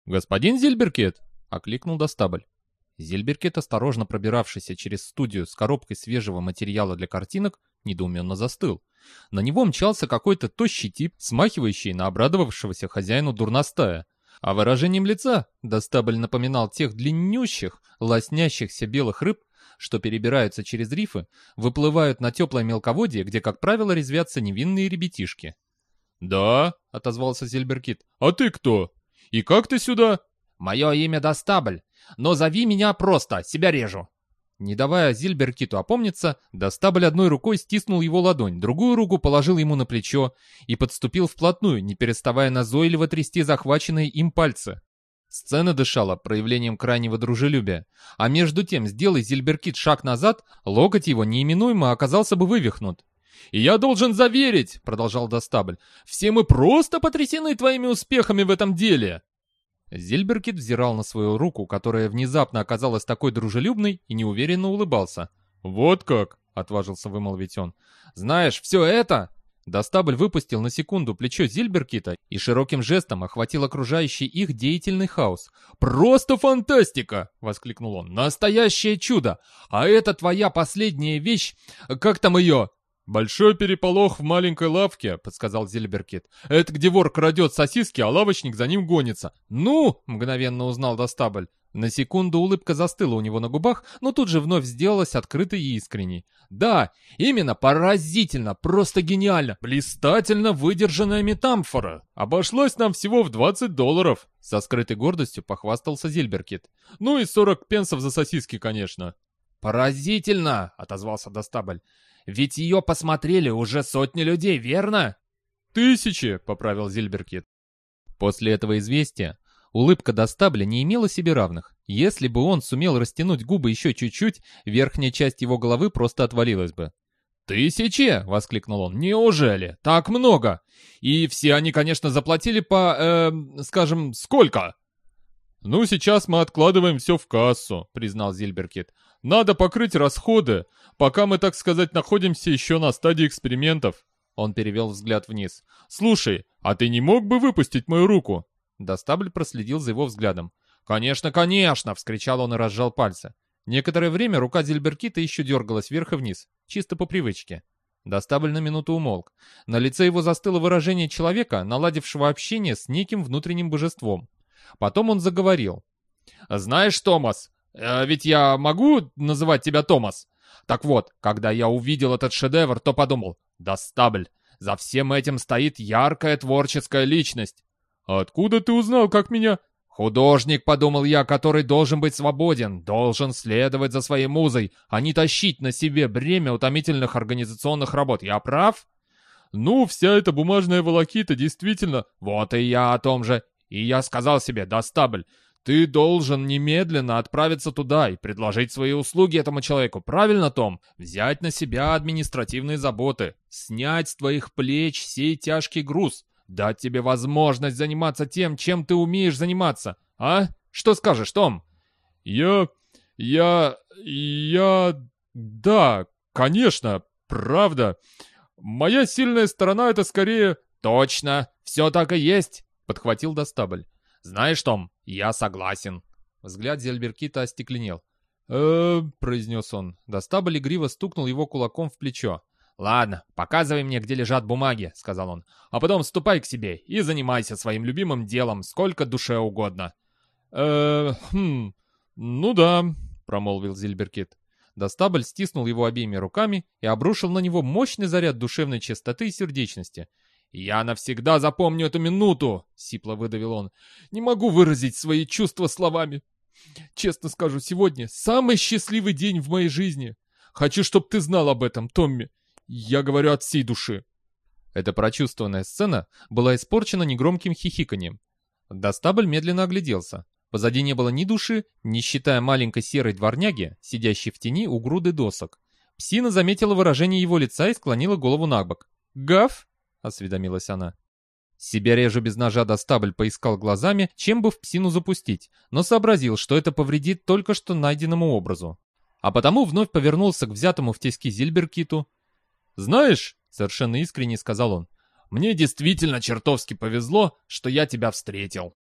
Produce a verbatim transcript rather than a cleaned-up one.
«Господин Зильберкет!» — окликнул Достабль. Зильберкет, осторожно пробиравшийся через студию с коробкой свежего материала для картинок, недоуменно застыл. На него мчался какой-то тощий тип, смахивающий на обрадовавшегося хозяину дурностая. А выражением лица Достабль напоминал тех длиннющих, лоснящихся белых рыб, что перебираются через рифы, выплывают на теплое мелководье, где, как правило, резвятся невинные ребятишки. «Да», — отозвался Зильберкит, — «а ты кто? И как ты сюда?» «Мое имя Достабль, но зови меня просто, себя режу». Не давая Зильберкиту опомниться, Достабль одной рукой стиснул его ладонь, другую руку положил ему на плечо и подступил вплотную, не переставая назойливо трясти захваченные им пальцы. Сцена дышала проявлением крайнего дружелюбия, а между тем, сделай Зильберкит шаг назад, локоть его неименуемо оказался бы вывихнут. «И я должен заверить», — продолжал Достабль, — «все мы просто потрясены твоими успехами в этом деле». Зильберкит взирал на свою руку, которая внезапно оказалась такой дружелюбной, и неуверенно улыбался. «Вот как!» — отважился вымолвить он. «Знаешь, все это...» Достабль выпустил на секунду плечо Зильберкита и широким жестом охватил окружающий их деятельный хаос. «Просто фантастика!» — воскликнул он. «Настоящее чудо! А это твоя последняя вещь... Как там ее?» «Большой переполох в маленькой лавке», — подсказал Зильберкит. «Это где вор крадет сосиски, а лавочник за ним гонится». «Ну!» — мгновенно узнал Достабль. На секунду улыбка застыла у него на губах, но тут же вновь сделалась открытой и искренней. «Да, именно, поразительно, просто гениально, блистательно выдержанная метамфора. Обошлось нам всего в двадцать долларов», — со скрытой гордостью похвастался Зильберкит. «Ну и сорок пенсов за сосиски, конечно». «Поразительно!» — отозвался Достабль. «Ведь ее посмотрели уже сотни людей, верно?» «Тысячи!» — поправил Зильберкит. После этого известия улыбка Достабля не имела себе равных. Если бы он сумел растянуть губы еще чуть-чуть, верхняя часть его головы просто отвалилась бы. «Тысячи!» — воскликнул он. «Неужели? Так много! И все они, конечно, заплатили по... Э, скажем, сколько?» «Ну, сейчас мы откладываем все в кассу», — признал Зильберкит. «Надо покрыть расходы, пока мы, так сказать, находимся еще на стадии экспериментов». Он перевел взгляд вниз. «Слушай, а ты не мог бы выпустить мою руку?» Достабль проследил за его взглядом. «Конечно, конечно!» — вскричал он и разжал пальцы. Некоторое время рука Зильберкита еще дергалась вверх и вниз, чисто по привычке. Достабль на минуту умолк. На лице его застыло выражение человека, наладившего общение с неким внутренним божеством. Потом он заговорил. «Знаешь, Томас, э, ведь я могу называть тебя Томас? Так вот, когда я увидел этот шедевр, то подумал, Достабль, за всем этим стоит яркая творческая личность». «Откуда ты узнал, как меня...» «Художник, подумал я, который должен быть свободен, должен следовать за своей музой, а не тащить на себе бремя утомительных организационных работ. Я прав?» «Ну, вся эта бумажная волокита действительно...» «Вот и я о том же. И я сказал себе, Достабль, ты должен немедленно отправиться туда и предложить свои услуги этому человеку. Правильно, Том? Взять на себя административные заботы, снять с твоих плеч сей тяжкий груз, дать тебе возможность заниматься тем, чем ты умеешь заниматься. А? Что скажешь, Том?» «Я... я... я... да, конечно, правда. Моя сильная сторона — это скорее...» «Точно, все так и есть», — подхватил Достабль. «Знаешь, Том, я согласен». Взгляд Зильберкита остекленел. э произнес он. Достабль игриво стукнул его кулаком в плечо. «Ладно, показывай мне, где лежат бумаги», — сказал он. «А потом ступай к себе и занимайся своим любимым делом, сколько душе угодно». э хм, ну да», — промолвил Зильберкит. Достабль стиснул его обеими руками и обрушил на него мощный заряд душевной чистоты и сердечности. «Я навсегда запомню эту минуту!» — сипло выдавил он. «Не могу выразить свои чувства словами. Честно скажу, сегодня самый счастливый день в моей жизни. Хочу, чтобы ты знал об этом, Томми. Я говорю от всей души». Эта прочувствованная сцена была испорчена негромким хихиканьем. Достабль медленно огляделся. Позади не было ни души, не считая маленькой серой дворняги, сидящей в тени у груды досок. Псина заметила выражение его лица и склонила голову на бок. «Гав!» — осведомилась она. Себя режу без ножа Достабль поискал глазами, чем бы в псину запустить, но сообразил, что это повредит только что найденному образу. А потому вновь повернулся к взятому в тиски Зильберкиту. «Знаешь, — совершенно искренне сказал он, — мне действительно чертовски повезло, что я тебя встретил».